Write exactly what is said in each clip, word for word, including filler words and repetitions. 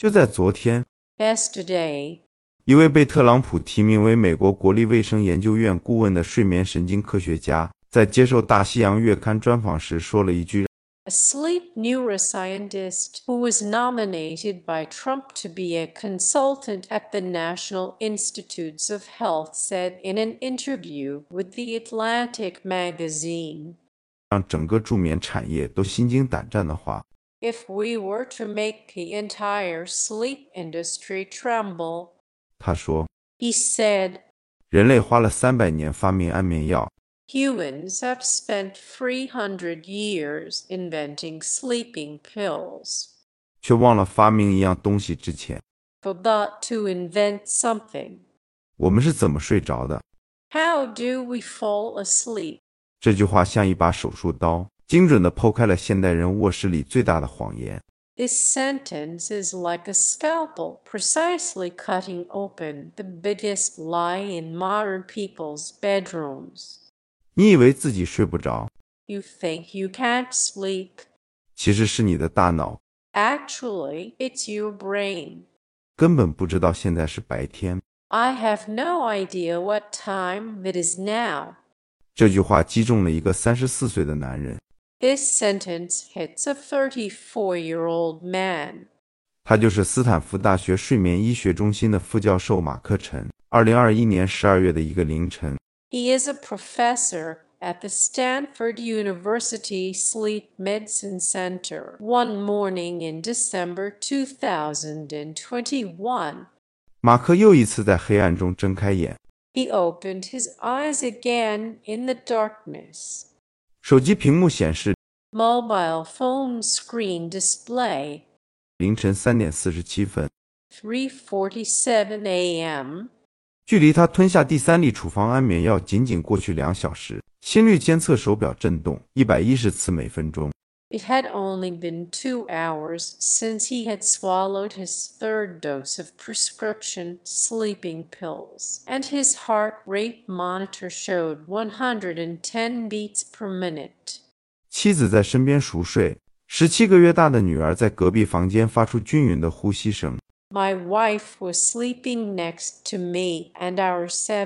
就在昨天 Yesterday, 一位被特朗普提名为美国国立卫生研究院顾问的睡眠神经科学家在接受大西洋月刊专访时说了一句 a sleep neuroscientist who was nominated by Trump to be a consultant at the National Institutes of Health said in an interview with The Atlantic magazine, 让整个助眠产业都心惊胆战的话。 if we were to make the entire sleep industry tremble, 他说 he said, 人类花了三百年发明安眠药， humans have spent three hundred years inventing sleeping pills, 却忘了发明一样东西之前 forgot to invent something. 我们是怎么睡着的。 How do we fall asleep? 这句话像一把手术刀，精准地剖开了现代人卧室里最大的谎言。 This sentence is like a scalpel precisely cutting open the biggest lie in modern people's bedrooms. 你以为自己睡不着， You think you can't sleep. 其实是你的大脑 Actually, it's your brain. 根本不知道现在是白天。 I have no idea what time it is now. 这句话击中了一个三十四岁的男人， This sentence hits a thirty-four-year-old man. 他就是斯坦福大学睡眠医学中心的副教授马克陈。二零二一年十二月的一个凌晨， He is a professor at the Stanford University Sleep Medicine Center one morning in December two thousand twenty-one. 马克又一次在黑暗中睁开眼， He opened his eyes again in the darkness. 手机屏幕显示 Mobile phone screen display, 凌晨三点四十七分， three forty-seven a m 距离他吞下第三粒处方安眠药仅仅过去两小时，心率监测手表震动一百一十次每分钟。 It had only been two hours since he had swallowed his third dose of prescription sleeping pills, and his heart rate monitor showed one hundred ten beats per minute. 妻子在身边熟睡，十七个月大的女儿在隔壁房间发出均匀的呼吸声。 My wife was sleeping next to me, and our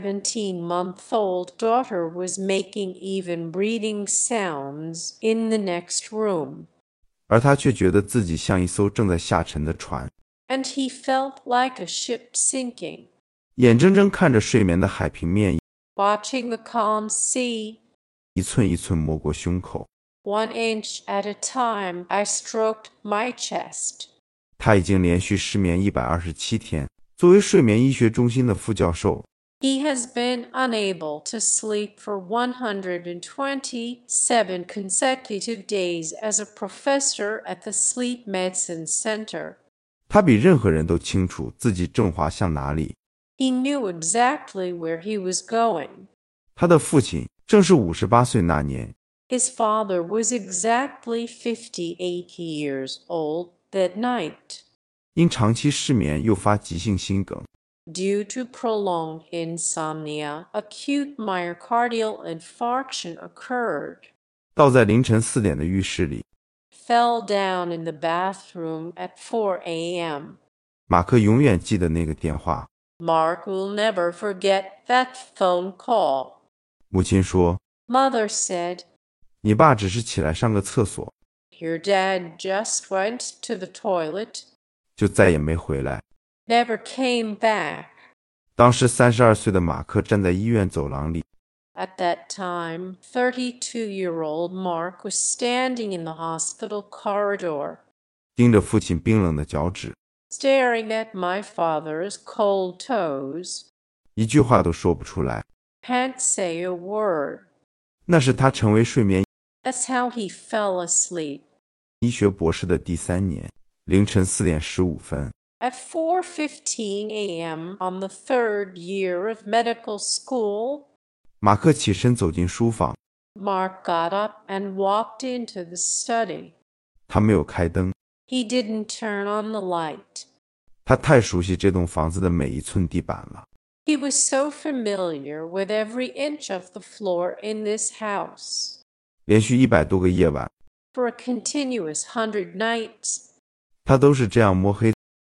seventeen-month-old daughter was making even breathing sounds in the next room. 而他却觉得自己像一艘正在下沉的船， And he felt like a ship sinking. 眼睁睁看着睡眠的海平面 Watching the calm sea, 一寸一寸没过胸口。 one inch at a time, I stroked my chest. 他已经连续失眠一百二十七天。作为睡眠医学中心的副教授， He has been unable to sleep for one hundred twenty-seven consecutive days as a professor at the Sleep Medicine Center. 他比任何人都清楚自己正滑向哪里。 He knew exactly where he was going. 他的父亲正是五十八岁那年， His father was exactly fifty-eight years old that night. 因长期失眠诱发急性心梗， Due to prolonged insomnia, acute myocardial infarction occurred. 倒在凌晨四点的浴室里。 Fell down in the bathroom at four a m 马克永远记得那个电话。 Mark will never forget that phone call. 母亲说， Mother said, 你爸只是起来上个厕所， Your dad just went to the toilet, 就再也没回来。 never came back. 当时三十二岁的马克站在医院走廊里， At that time, thirty-two-year-old Mark was standing in the hospital corridor, 盯着父亲冰冷的脚趾， staring at my father's cold toes. 一句话都说不出来。 Can't say a word. 那是他成为睡眠 That's how he fell asleep. 医学博士的第三年，凌晨四点十五分， At four fifteen a m on the third year of medical school, 马克起身走进书房， Mark got up and walked into the study. 他没有开灯， He didn't turn on the light. 他太熟悉这栋房子的每一寸地板了。 He was so familiar with every inch of the floor in this house. 连续一百多个夜晚， For a continuous hundred nights, 他都是这样摸黑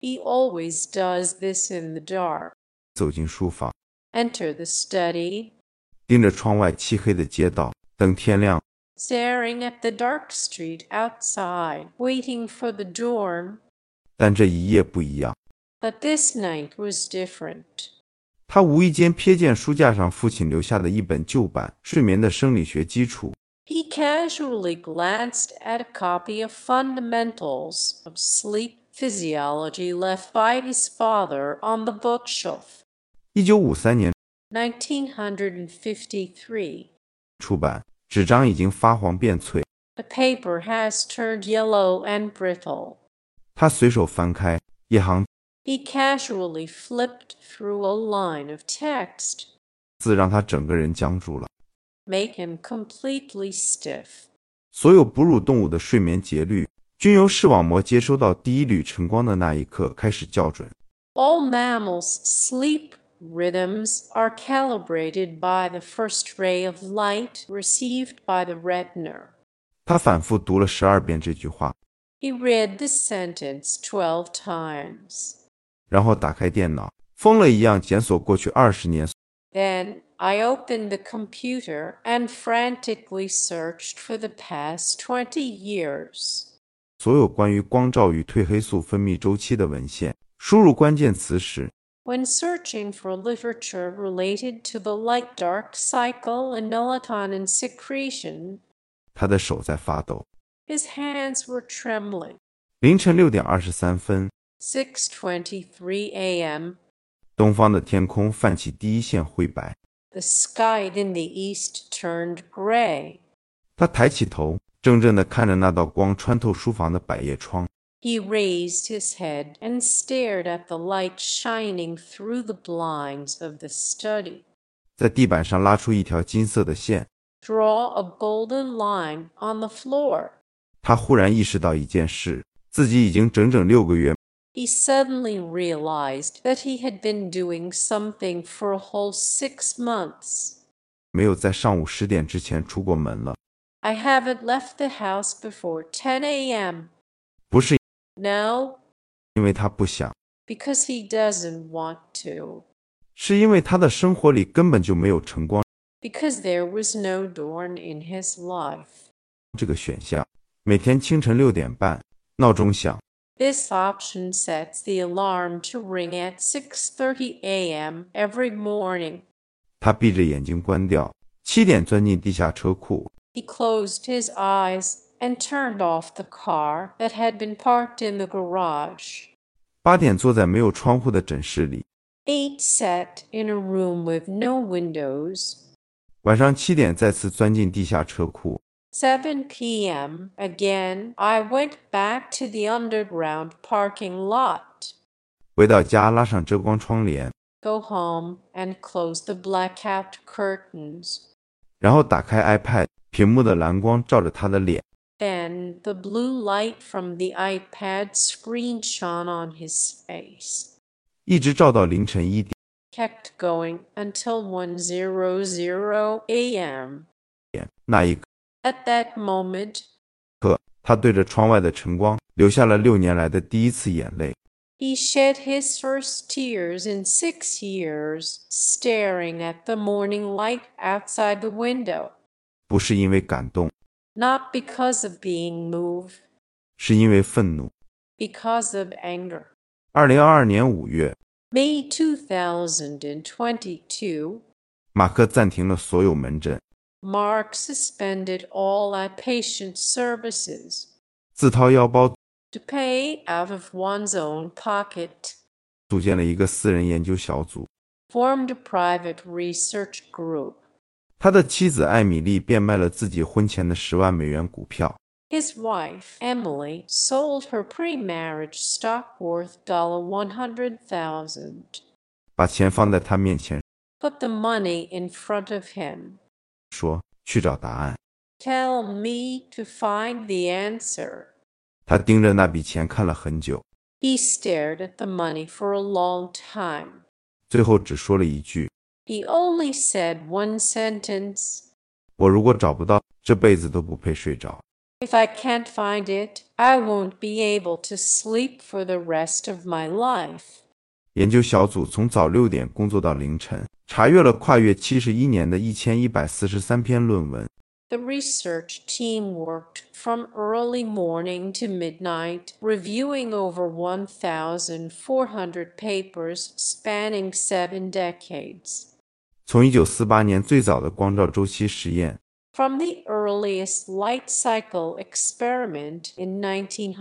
He always does this in the dark. 走进书房， Enter the study, 盯着窗外漆黑的街道，等天亮。 staring at the dark street outside, waiting for the dawn. 但这一夜不一样， But this night was different. 他无意间瞥见书架上父亲留下的一本旧版《睡眠的生理学基础》。 He casually glanced at a copy of Fundamentals of Sleep Physiology left by his father on the bookshelf. 一九五三年 nineteen fifty-three. 出版，纸张已经发黄变脆。 The paper has turned yellow and brittle. 他随手翻开一行 He casually flipped through a line of text, 字，让他整个人僵住了。 make him completely stiff. 所有哺乳动物的睡眠节律均由视网膜接收到第一缕晨光的那一刻开始校准。 All mammals' sleep rhythms are calibrated by the first ray of light received by the retina. 他反复读了十二遍这句话， He read the sentence twelve times. 然后打开电脑，疯了一样检索过去二十年 Then I opened the computer and frantically searched for the past twenty years. 所有关于光照与褪黑素分泌周期的文献。输入关键词时， When searching for literature related to the light-dark cycle and melatonin secretion, 他的手在发抖。 his hands were trembling. 凌晨六点二十三分， six twenty-three a m 东方的天空泛起第一线灰白。 The sky in the east turned gray. 他抬起头，怔怔地看着那道光穿透书房的百叶窗。 He raised his head and stared at the light shining through the blinds of the study. 在地板上拉出一条金色的线。 Draw a golden line on the floor. 他忽然意识到一件事，自己已经整整六个月 He suddenly realized that he had been doing something for a whole six months. 没有在上午十点之前出过门了。 I haven't left the house before ten a m 不是 No, 因为他不想， because he doesn't want to. 是因为他的生活里根本就没有晨光 Because there was no dawn in his life. 这个选项。每天清晨六点半，闹钟响， This option sets the alarm to ring at six thirty a m every morning. 他闭着眼睛关掉，七点钻进地下车库。 He closed his eyes and turned off the car that had been parked in the garage. 八点坐在没有窗户的诊室里。 Eight sat in a room with no windows. 晚上七点再次钻进地下车库。 seven p m Again, I went back to the underground parking lot. 回到家，拉上遮光窗帘， Go home and close the blackout curtains. 然后打开 iPad， 屏幕的蓝光照着他的脸。 Then the blue light from the iPad screen shone on his face. 一直照到凌晨一点。 Kept going until one hundred a m 那一 At that moment, 刻，他对着窗外的晨光流下了六年来的第一次眼泪。 he shed his first tears in six years, staring at the morning light outside the window. 不是因为感动， Not because of being moved, 是因为愤怒。 because of anger. 二零二二年五月， May two thousand twenty-two, 马克暂停了所有门诊， Mark suspended all outpatient services 自掏腰包 to pay out of one's own pocket, 组建了一个私人研究小组。 formed a private research group. 他的妻子艾米丽变卖了自己婚前的十万美元股票。 His wife, Emily, sold her pre-marriage stock worth one hundred thousand dollars. 把钱放在他面前， Put the money in front of him. 说去找答案。 Tell me to find the answer. 他盯着那笔钱看了很久， He stared at the money for a long time. 最后只说了一句 He only said one sentence. 我如果找不到，这辈子都不配睡着。 If I can't find it, I won't be able to sleep for the rest of my life. 研究小组从早六点工作到凌晨，查阅了跨越七十一年的一千一百四十三篇论文。 The research team worked from early morning to midnight, reviewing over one thousand four hundred papers spanning seven decades. 从一九四八年最早的光照周期实验 From the earliest light cycle experiment in nineteen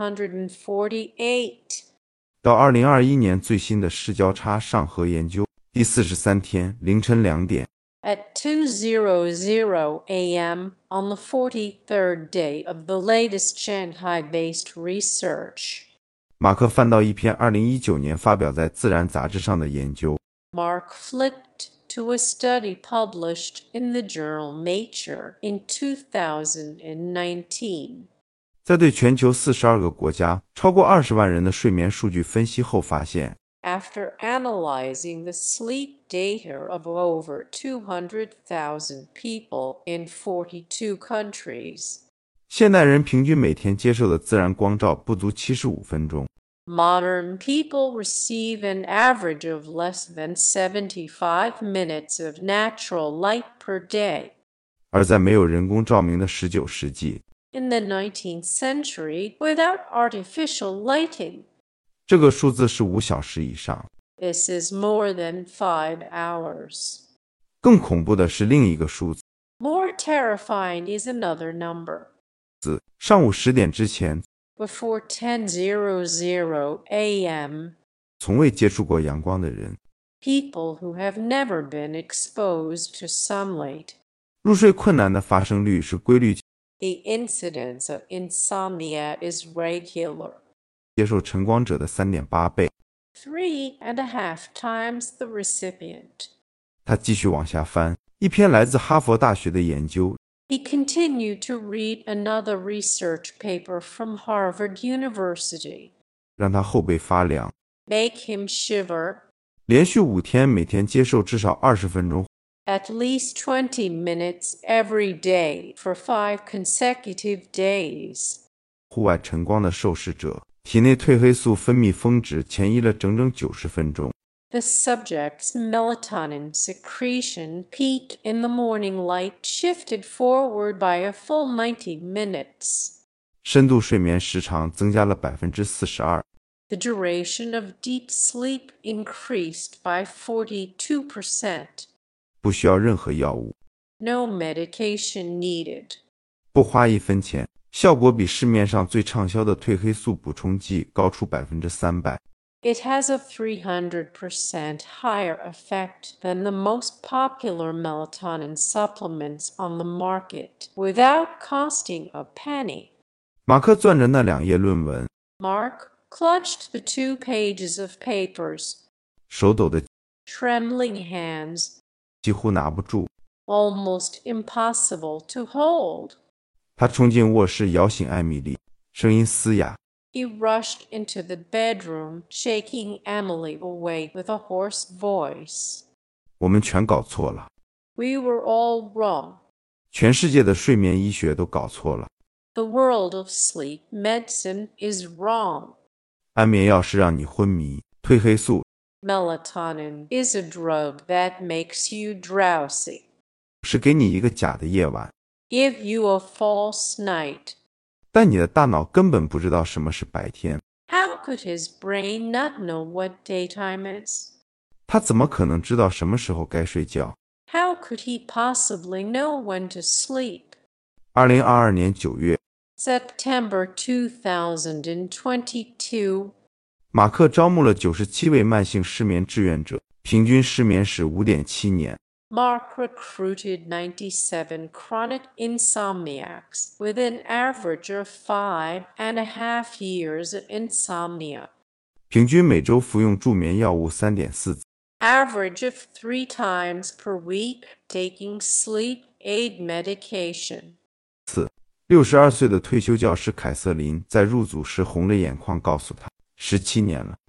forty-eight, 到二零二一年最新的视交叉上核研究，第四十三天凌晨两点 at two hundred a m on the forty-third day of the latest Shanghai-based research. 马克翻到一篇二零一九年发表在《自然》杂志上的研究 Mark flipped to a study published in the journal Nature in two thousand nineteen. 在对全球四十二个国家超过二十万人的睡眠数据分析后发现， After analyzing the sleep data of over two hundred thousand people in forty-two countries, 现代人平均每天接受的自然光照不足七十五分钟。 modern people receive an average of less than seventy-five minutes of natural light per day. 而在没有人工照明的十九世纪， In the nineteenth century, without artificial lighting, 这个数字是五小时以上。 this is more than five hours. 更恐怖的是另一个数字， More terrifying is another number. 上午十点之前 Before ten hundred a m, 从未接触过阳光的人， people who have never been exposed to sunlight, 入睡困难的发生率是规律 the incidence of insomnia is regular, 接受晨光者的 三点八 倍。 three and a half times the recipient. 他继续往下翻，一篇来自哈佛大学的研究 He continued to read another research paper from Harvard University. 让他后背发凉， Make him shiver. 连续五天每天接受至少二十分钟 At least twenty minutes every day for five consecutive days. 户外晨光的受试者，体内褪黑素分泌峰值前移了整整九十分钟。 The subject's melatonin secretion peak in the morning light shifted forward by a full ninety minutes. 深度睡眠时长增加了 百分之四十二。 The duration of deep sleep increased by forty-two percent. 不需要任何药物， No medication needed. 不花一分钱，效果比市面上最畅销的褪黑素补充剂高出 百分之三百。 It has a three hundred percent higher effect than the most popular melatonin supplements on the market without costing a penny. 马克攥着那两页论文， Mark clutched the two pages of papers, 手抖的 trembling hands, 几乎拿不住。 almost impossible to hold. 他冲进卧室，摇醒艾米丽，声音嘶哑。 He rushed into the bedroom, shaking Emily awake with a hoarse voice. 我们全搞错了， We were all wrong. 全世界的睡眠医学都搞错了。 The world of sleep medicine is wrong. 安眠药是让你昏迷，褪黑素 Melatonin is a drug that makes you drowsy. 是给你一个假的夜晚， Give you a false night. 但你的大脑根本不知道什么是白天。 How could his brain not know what daytime is? 他怎么可能知道什么时候该睡觉？ How could he possibly know when to sleep? 二零二二年九月， September two thousand twenty-two. 马克招募了九十七位慢性失眠志愿者，平均失眠是 五点七年。 Mark recruited ninety-seven chronic insomniacs with an average of five and a half years of insomnia. 平均每周服用助眠药物 三点四 次， Average of three times per week taking sleep aid medication. 六十二岁的退休教师凯瑟琳在入组时红着眼眶告诉他，十七年了。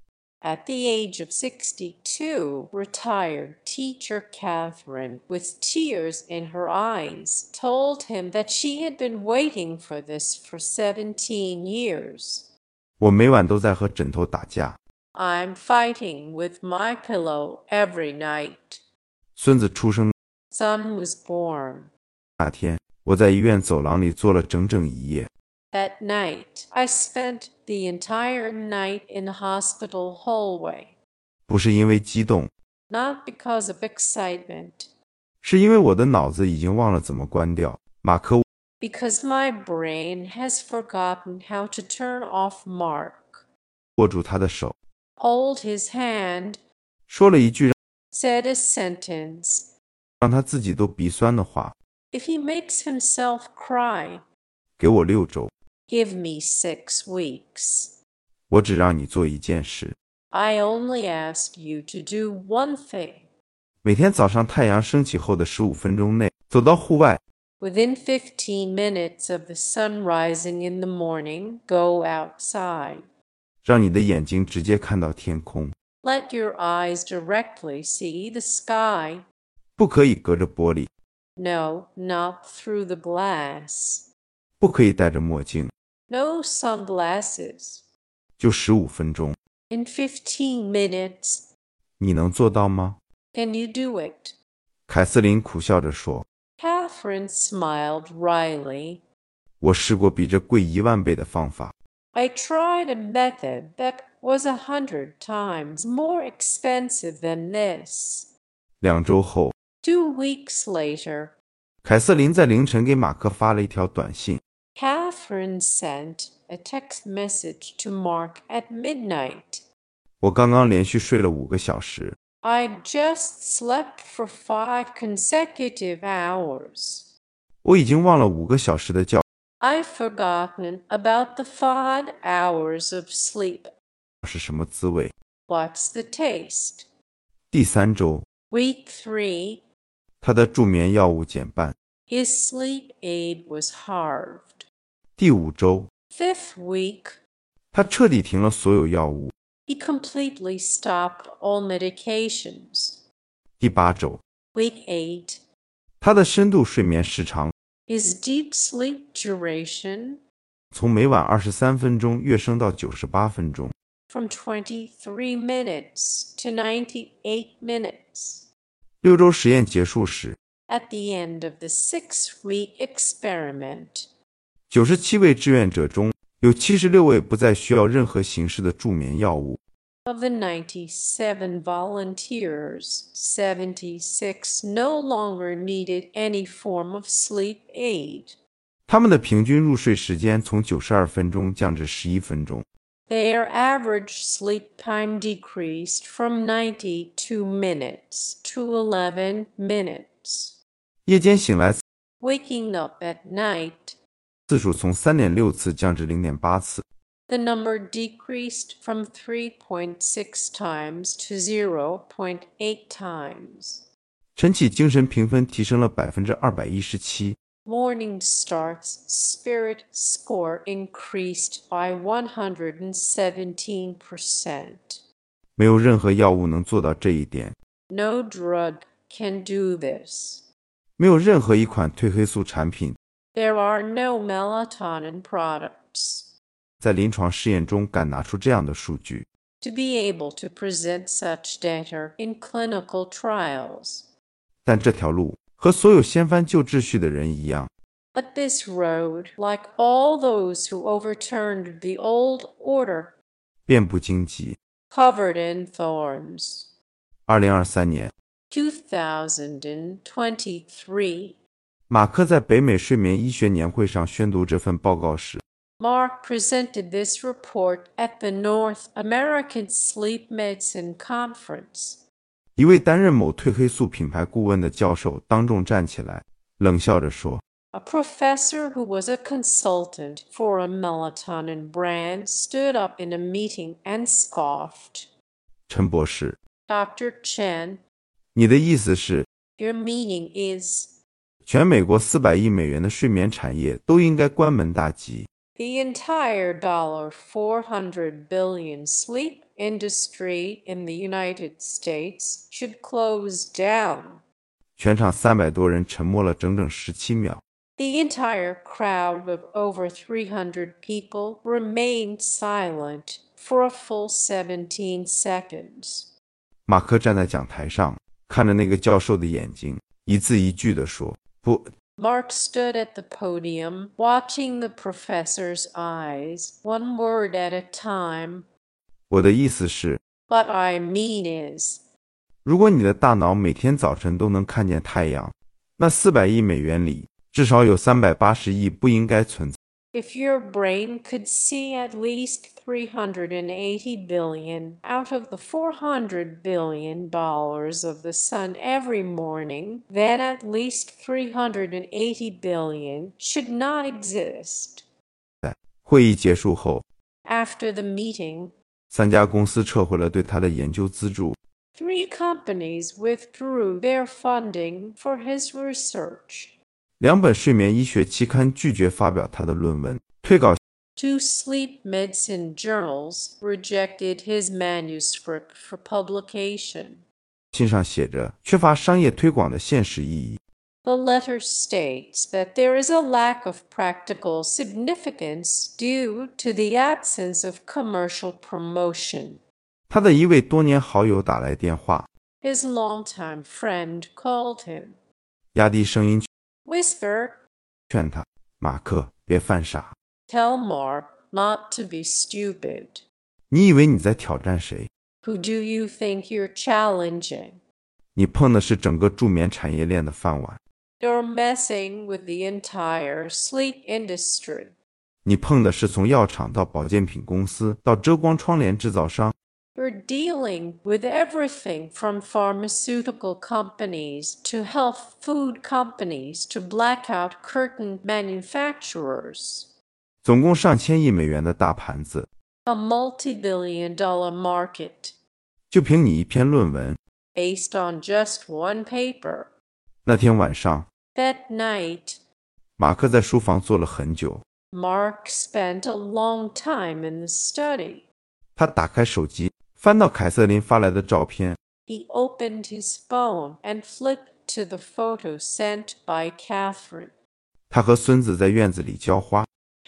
At the age of sixty-two, retired teacher Catherine, with tears in her eyes, told him that she had been waiting for this for seventeen years. 我每晚都在和枕头打架。 I'm fighting with my pillow every night. 孙子出生 Son was born. 那天，我在医院走廊里坐了整整一夜。 That night, I spent the entire night in the hospital hallway. 不是因为激动， Not because of excitement, 是因为我的脑子已经忘了怎么关掉。马克 because my brain has forgotten how to turn off Mark. 握住他的手， Hold his hand, 说了一句 said a sentence. 让他自己都鼻酸的话： If he makes himself cry, 给我六周， give me six weeks. 我只让你做一件事。 I only ask you to do one thing. 每天早上太阳升起后的十五分钟内，走到户外， Within fifteen minutes of the sun rising in the morning, go outside. 让你的眼睛直接看到天空， Let your eyes directly see the sky. 不可以隔着玻璃， No, not through the glass. 不可以戴着墨镜， No sunglasses. 就十五分钟， In fifteen minutes. 你能做到吗？ Can you do it? 凯瑟琳苦笑着说： Catherine smiled wryly. 我试过比这贵一万倍的方法。 I tried a method that was a hundred times more expensive than this. 两周后， Two weeks later, 凯瑟琳在凌晨给马克发了一条短信。 Catherine sent a text message to Mark at midnight. 我刚刚连续睡了五个小时， I just slept for five consecutive hours. 我已经忘了五个小时的觉 I've forgotten about the five hours of sleep. 是什么滋味。 What's the taste? 第三周， Week three, 他的助眠药物减半。 his sleep aid was halved. 第五周， Fifth week, 他彻底停了所有药物。 he completely stopped all medications. 第八周， Week eight, 他的深度睡眠时长 his deep sleep duration 从每晚二十三分钟跃升到九十八分钟。 from twenty-three minutes to ninety-eight minutes. 六周实验结束时， At the end of the six-week experiment, 九十七位志愿者中有七十六位不再需要任何形式的助眠药物。 of the ninety-seven volunteers, seventy-six no longer needed any form of sleep aid. 他们的平均入睡时间从九十二分钟降至十一分钟。 Their average sleep time decreased from ninety-two minutes to eleven minutes. 夜间醒来 Waking up at night, 次数从 三点六 次降至 零点八 次。 the number decreased from three point six times to zero point eight times. 晨起精神评分提升了 百分之二百一十七。 Morningstar's spirit score increased by one hundred seventeen percent. 没有任何药物能做到这一点， No drug can do this. 没有任何一款褪黑素产品 There are no melatonin products. 在临床试验中敢拿出这样的数据。 To be able to present such data in clinical trials. 但这条路和所有掀翻旧秩序的人一样， But this road, like all those who overturned the old order, 遍布荆棘。 covered in thorns. 二零二三年， two thousand twenty-three, 马克在北美睡眠医学年会上宣读这份报告时， Mark presented this report at the North American Sleep Medicine Conference. 一位担任某褪黑素品牌顾问的教授当众站起来，冷笑着说： A professor who was a consultant for a melatonin brand stood up in a meeting and scoffed. 陈博士， Doctor Chen, 你的意思是， your meaning is 全美国四百亿美元的睡眠产业都应该关门大吉？ the entire four hundred billion sleep industry in the United States should close down. 全场三百多人沉默了整整十七秒。 The entire crowd of over three hundred people remained silent for a full seventeen seconds. 马克站在讲台上，看着那个教授的眼睛，一字一句地说：“不。” Mark stood at the podium, watching the professor's eyes, one word at a time. 我的意思是， What I mean is, 如果你的大脑每天早晨都能看见太阳，那四百亿美元里至少有三百八十亿不应该存在。 if your brain could see at least three hundred eighty billion out of the four hundred billion dollars of the sun every morning, then at least three hundred eighty billion should not exist. 会议结束后， After the meeting, 三家公司撤回了对他的研究资助。 three companies withdrew their funding for his research. 两本睡眠医学期刊拒绝发表他的论文，退稿。 Two sleep medicine journals rejected his manuscript for publication. 信上写着缺乏商业推广的现实意义。 The letter states that there is a lack of practical significance due to the absence of commercial promotion. 他的一位多年好友打来电话， His longtime friend called him. 压低声音 Whisper, 劝他：“马克，别犯傻。 tell Mark not to be stupid. 你以为你在挑战谁？ Who do you think you're challenging? 你碰的是整个助眠产业链的饭碗， You're messing with the entire sleep industry. 你碰的是从药厂到保健品公司到遮光窗帘制造商， You're dealing with everything from pharmaceutical companies to health food companies to blackout curtain manufacturers. 总共上千亿美元的大盘子， A multi-billion dollar market 就凭你一篇论文。 based on just one paper. 那天晚上， That night, 马克在书房坐了很久， Mark spent a long time in the study. 他打开手机，翻到凯瑟琳发来的照片， He opened his phone and flipped to the photo sent by Catherine. 他和孙子在院子里浇花，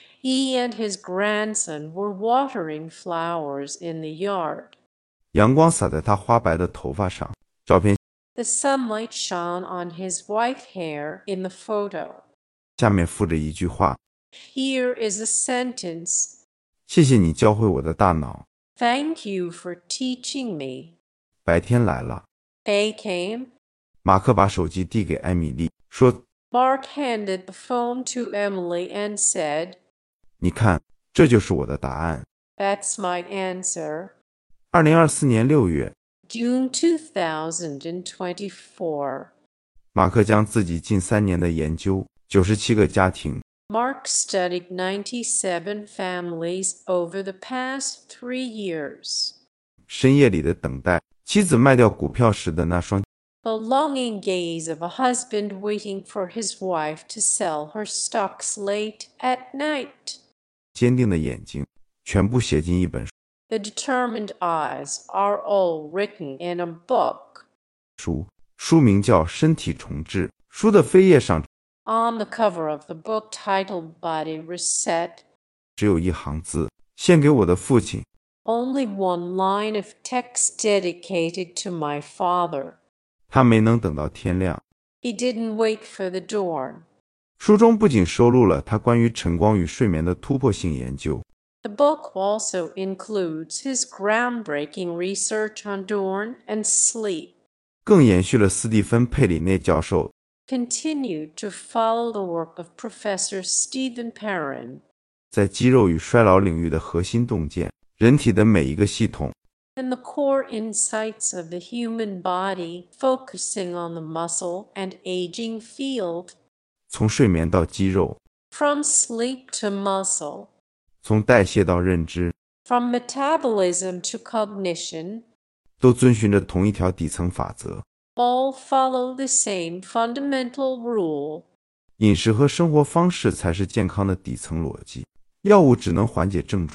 He and his grandson were watering flowers in the yard. 阳光洒在他花白的头发上。照片 The sunlight shone on his white hair in the photo. 下面附着一句话： Here is a sentence. 谢谢你教会我的大脑。 Thank you for teaching me. 白天来了， They came. 马克把手机递给艾米丽，说 Mark handed the phone to Emily and said, 你看，这就是我的答案。 That's my answer. 二零二四年六月， June two thousand twenty-four. 马克将自己近三年的研究，九十七个家庭， Mark studied ninety-seven families over the past three years. 深夜里的等待，妻子卖掉股票时的那双 The longing gaze of a husband waiting for his wife to sell her stocks late at night. 坚定的眼睛，全部写进一本 The determined eyes are all written in a book. 书，书名叫《身体重置》。书的扉页上 On the cover of the book titled Body Reset, 只有一行字：献给我的父亲。 only one line of text dedicated to my father. 他没能等到天亮。 He didn't wait for the dawn. 书中不仅收录了他关于晨光与睡眠的突破性研究， The book also includes his groundbreaking research on dawn and sleep. 更延续了斯蒂芬·佩里内教授 Continued to follow the work of Professor Stephen Perrin 在肌肉与衰老领域的核心洞见：人体的每一个系统 and the core insights of the human body, focusing on the muscle and aging field. 从睡眠到肌肉， From sleep to muscle, 从代谢到认知， from metabolism to cognition, 都遵循着同一条底层法则。 all follow the same fundamental rule. 饮食和生活方式才是健康的底层逻辑，药物只能缓解症状，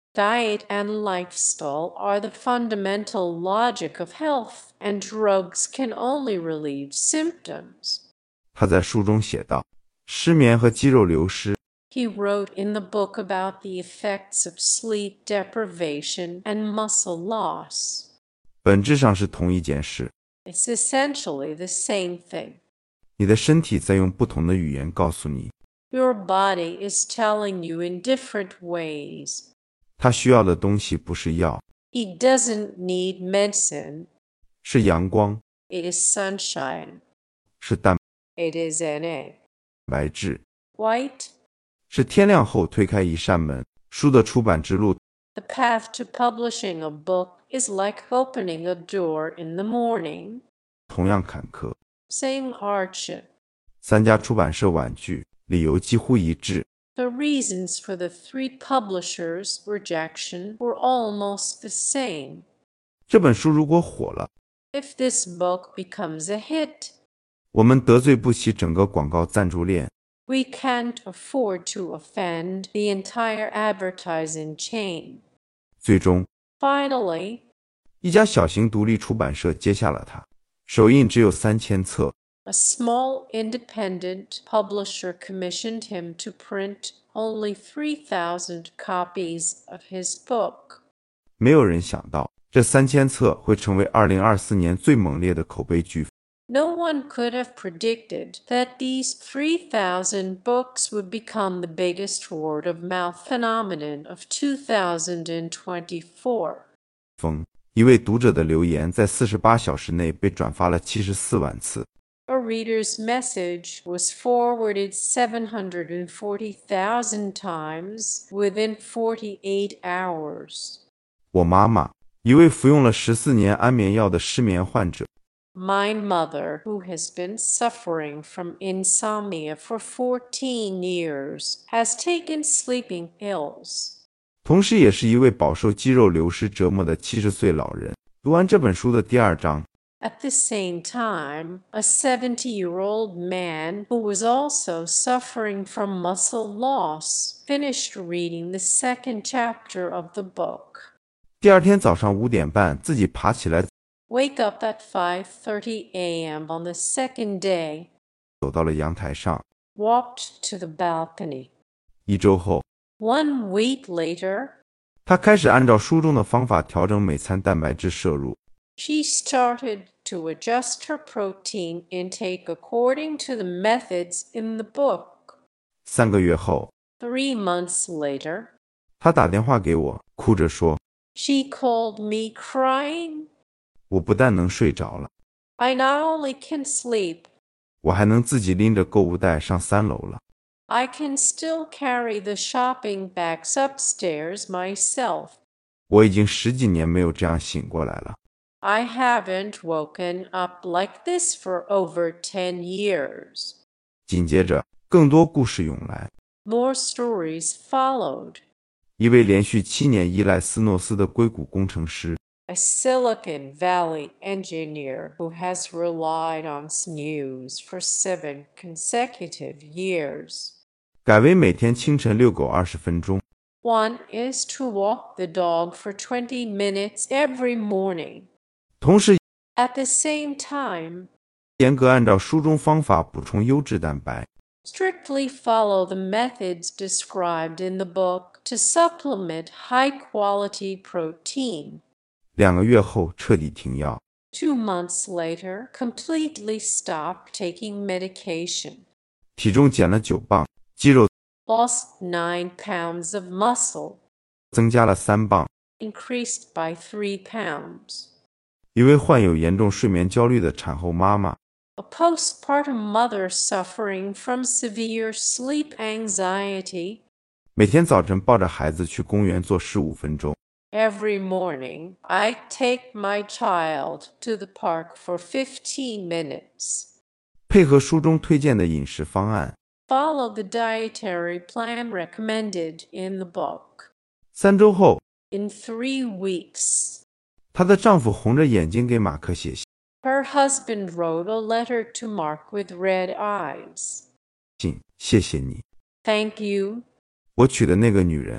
Diet and lifestyle are the fundamental logic of health, and drugs can only relieve symptoms. 他在书中写道，失眠和肌肉流失 He wrote in the book about the effects of sleep deprivation and muscle loss. 本质上是同一件事， It's essentially the same thing. 你的身体在用不同的语言告诉你， Your body is telling you in different ways. 它需要的东西不是药， He doesn't need medicine. 是阳光， It is sunshine. 是蛋 It is an egg. 白质， White. 是天亮后推开一扇门，书的出版之路 The path to publishing a book is like opening a door in the morning. 同样坎坷。 Same hardship. 三家出版社婉拒，理由几乎一致。 The reasons for the three publishers' rejection were almost the same. 这本书如果火了， If this book becomes a hit, 我们得罪不起整个广告赞助链。 we can't afford to offend the entire advertising chain. 最终， Finally, 一家小型独立出版社接下了它，首印只有三千册。 a small independent publisher commissioned him to print only three thousand copies of his book. 没有人想到，这三千册会成为二零二四年最猛烈的口碑飓风。 No one could have predicted that these three thousand books would become the biggest word of mouth phenomenon of two thousand twenty-four. 风一位读者的留言在四十八小时内被转发了七十四万次。 A reader's message was forwarded seven hundred forty thousand times within forty-eight hours. 我妈妈，一位服用了十四年安眠药的失眠患者， My mother, who has been suffering from insomnia for fourteen years, has taken sleeping pills. 同时也是一位饱受肌肉流失折磨的七十岁老人。读完这本书的第二章， At the same time, a seventy-year-old man who was also suffering from muscle loss finished reading the second chapter of the book. 第二天早上五点半，自己爬起来 Wake up at five thirty a m on the second day, 走到了阳台上。 walked to the balcony. 一周后， One week later, 他开始按照书中的方法调整每餐蛋白质摄入。 she started to adjust her protein intake according to the methods in the book. 三个月后， Three months later, 他打电话给我，哭着说， she called me crying. 我不但能睡着了， I not only can sleep, 我还能自己拎着购物袋上三楼了。 I can still carry the shopping bags upstairs myself. 我已经十几年没有这样醒过来了。 I haven't woken up like this for over ten years. 紧接着，更多故事涌来。 More stories followed. 一位连续七年依赖斯诺斯的硅谷工程师， A Silicon Valley engineer who has relied on snooze for seven consecutive years. 改为每天清晨遛狗二十分钟， One is to walk the dog for twenty minutes every morning. 同时 At the same time, 严格按照书中方法补充优质蛋白。 strictly follow the methods described in the book to supplement high-quality protein. 两个月后彻底停药， Two months later, completely stop taking medication. 体重减了九磅，肌肉 Lost nine pounds of muscle, 增加了三磅。 increased by three pounds. 一位患有严重睡眠焦虑的产后妈妈， A postpartum mother suffering from severe sleep anxiety. 每天早晨抱着孩子去公园做十五分钟， Every morning, I take my child to the park for fifteen minutes. 配合书中推荐的饮食方案。 Follow the dietary plan recommended in the book. 三周后， In three weeks, 她的丈夫红着眼睛给马克写 her husband wrote a letter to Mark with red eyes. 信：谢谢你， Thank you. 我娶的那个女人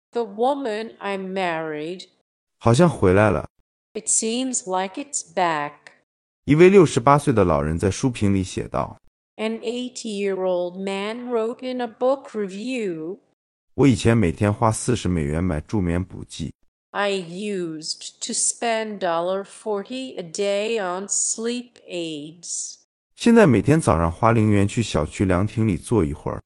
The woman I married, 好像回来了。 it seems like it's back. 一位六十八岁的老人在书评里写道， An eighty-year-old man wrote in a book review, 我以前每天花四十美元买助眠补剂， I used to spend forty dollars a day on sleep aids. 现在每天早上花零元去小区凉亭里坐一会儿。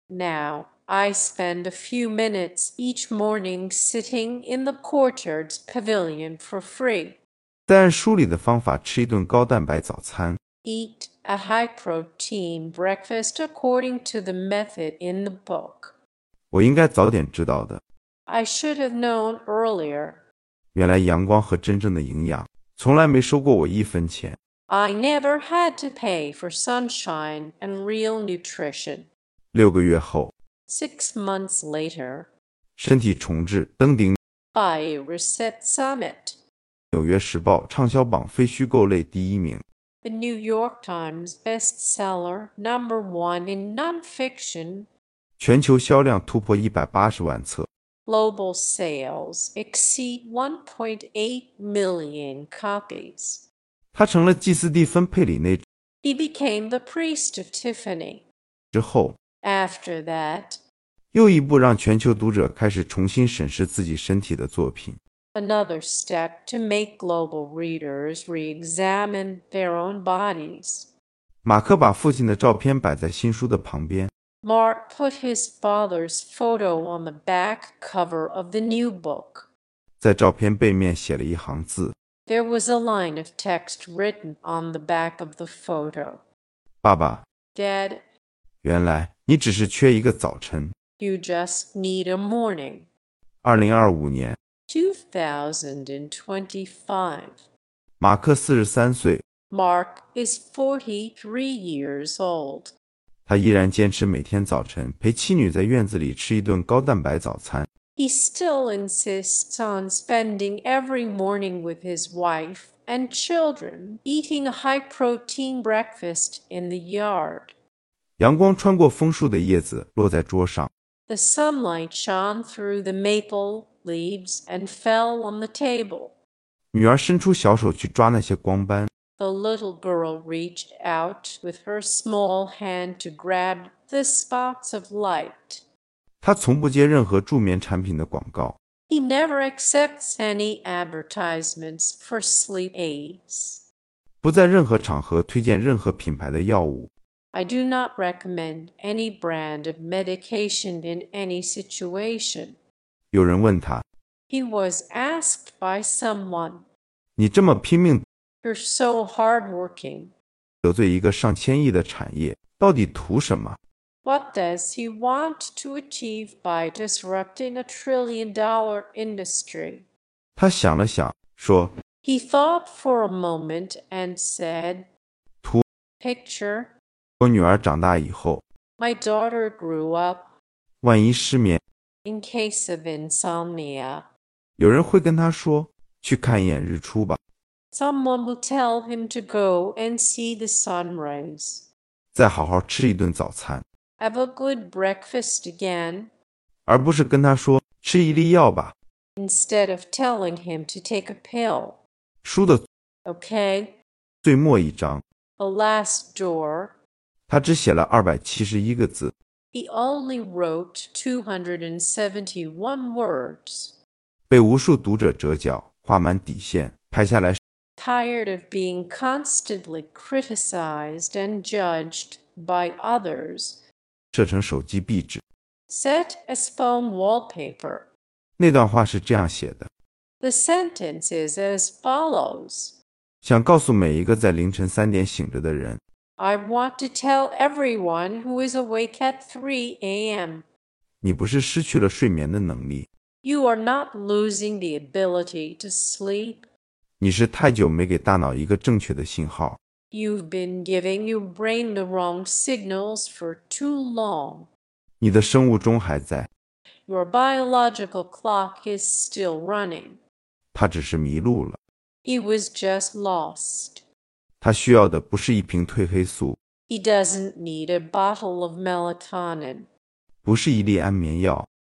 Now I spend a few minutes each morning sitting in the courtyard's pavilion for free. 再按书里的方法吃一顿高蛋白早餐， Eat a high-protein breakfast according to the method in the book. 我应该早点知道的。 I should have known earlier. 原来阳光和真正的营养从来没收过我一分钱。 I never had to pay for sunshine and real nutrition. 六个月后， Six months later, 身体重置登顶 I reset summit. 纽约时报畅销榜非虚构类第一名。 The New York Times bestseller number one in nonfiction. 全球销量突破一百八十万册。 Global sales exceed one point eight million copies. 他成了祭司蒂芬佩里内 He became the priest of Tiffany. 之后， After that, 又一部让全球读者开始重新审视自己身体的作品。 another step to make global readers re-examine their own bodies. 马克把父亲的照片摆在新书的旁边， Mark put his father's photo on the back cover of the new book. 在照片背面写了一行字： There was a line of text written on the back of the photo. 爸爸， Dad, 原来你只是缺一个早晨。 you just need a morning. 二零二五年， two thousand twenty-five. 马克四十三岁， Mark is forty-three years old. 他依然坚持每天早晨陪妻女在院子里吃一顿高蛋白早餐。 He still insists on spending every morning with his wife and children eating a high-protein breakfast in the yard. 阳光穿过枫树的叶子落在桌上， The sunlight shone through the maple leaves and fell on the table. 女儿伸出小手去抓那些光斑。 The little girl reached out with her small hand to grab the spots of light. 他从不接任何助眠产品的广告。 He never accepts any advertisements for sleep aids. 不在任何场合推荐任何品牌的药物。 I do not recommend any brand of medication in any situation. 有人问他， He was asked by someone, 你这么拼命 "You're so hardworking. 得罪一个上千亿的产业，到底图什么？ What does he want to achieve by disrupting a trillion-dollar industry?" 他想了想，说， He thought for a moment and said, 图 "Picture, 我女儿长大以后， my daughter grew up 万一失眠， in case of insomnia. 有人会跟他说，去看一眼日出吧， Someone will tell him to go and see the sunrise. 再好好吃一顿早餐， Have a good breakfast again, 而不是跟他说，吃一粒药吧。 instead of telling him to take a pill. 书的 Okay? 最末一章， The last door. 他只写了二百七十一个字， He only wrote two hundred seventy-one words. 被无数读者折角，画满底线，拍下来 Tired of being constantly criticized and judged by others, 设成手机壁纸。 set as phone wallpaper. 那段话是这样写的： The sentence is as follows. 想告诉每一个在凌晨三点醒着的人， I want to tell everyone who is awake at three a.m. 你不是失去了睡眠的能力， You are not losing the ability to sleep. 你是太久没给大脑一个正确的信号。 You've been giving your brain the wrong signals for too long. 你的生物钟还在， Your biological clock is still running. 它只是迷路了。 He was just lost. 它需要的不是一瓶褪黑素， He doesn't need a bottle of melatonin. 不是一粒安眠药，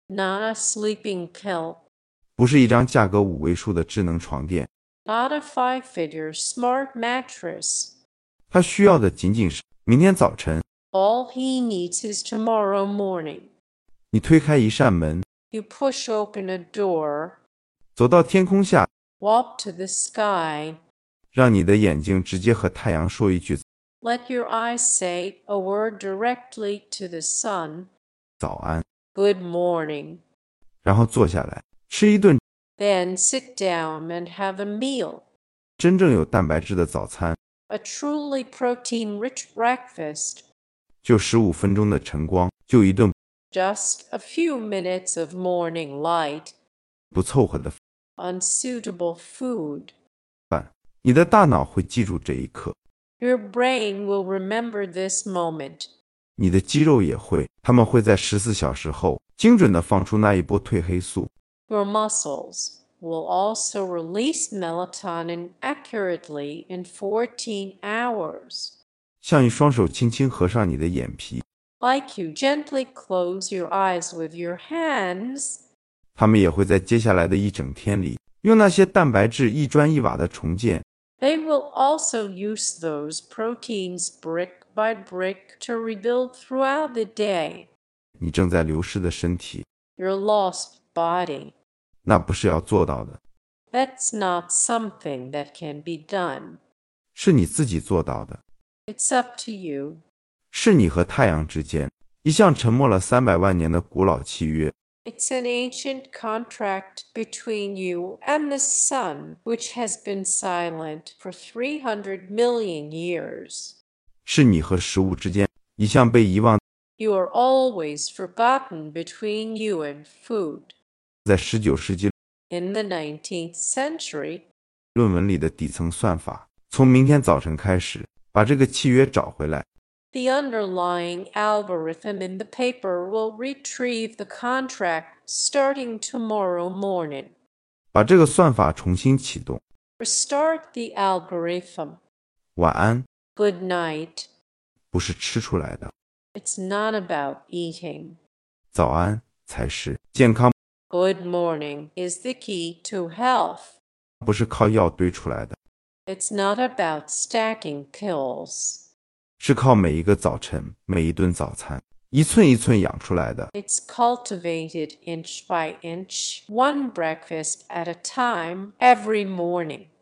not a sleeping pill, 不是一张价格五位数的智能床垫， not a five-figure smart mattress. 它需要的仅仅是明天早晨， All he needs is tomorrow morning. 你推开一扇门， You push open a door, 走到天空下， walk to the sky, 让你的眼睛直接和太阳说一句 let your eyes say a word directly to the sun, 早安， good morning. 然后坐下来吃一顿 Then sit down and have a meal, 真正有蛋白质的早餐， a truly protein-rich breakfast, 就十五分钟的晨光，就一顿 just a few minutes of morning light, 不凑合的 unsuitable food. 饭。你的大脑会记住这一刻， Your brain will remember this moment. 你的肌肉也会，它们会在十四小时后精准地放出那一波褪黑素。 Your muscles will also release melatonin accurately in fourteen hours. 像一双手轻轻合上你的眼皮， Like you gently close your eyes with your hands, 它们也会在接下来的一整天里，用那些蛋白质一砖一瓦的重建。 they will also use those proteins brick by brick to rebuild throughout the day. 你正在流失的身体， Your lost body. 那不是要做到的， That's not something that can be done. 是你自己做到的， It's up to you. 是你和太阳之间一项沉默了三百万年的古老契约。 It's an ancient contract between you and the sun, which has been silent for three hundred million years. 是你和食物之间一项被遗忘 You are always forgotten between you and food. 在十九世纪 In the nineteenth century, 论文里的底层算法，从明天早晨开始把这个契约找回来。 the underlying algorithm in the paper will retrieve the contract starting tomorrow morning. 把这个算法重新启动。 Restart the algorithm. 晚安 Good night. 不是吃出来的， It's not about eating. 早安才是。健康 Good morning is the key to health. 不是靠药堆出来的， It's not about stacking pills. 是靠每一个早晨，每一顿早餐，一寸一寸养出来的。 It's cultivated inch by inch, one breakfast at a time, every morning.